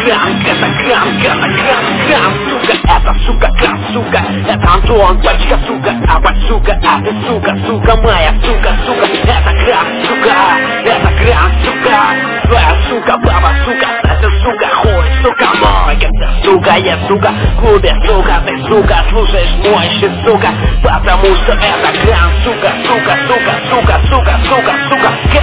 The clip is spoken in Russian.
это сука, как сука, это Антон, дочка, сука, абать, сука, а ты, сука, моя сука, это кран, сука, это кран, сука, твоя сука, баба, сука, это сука, хуй, сука, мой, это сука, я, сука, в клубе, сука, ты, сука, слушаешь мой щит, сука, потому что это кран, сука, сука, сука, сука, сука, сука, сука,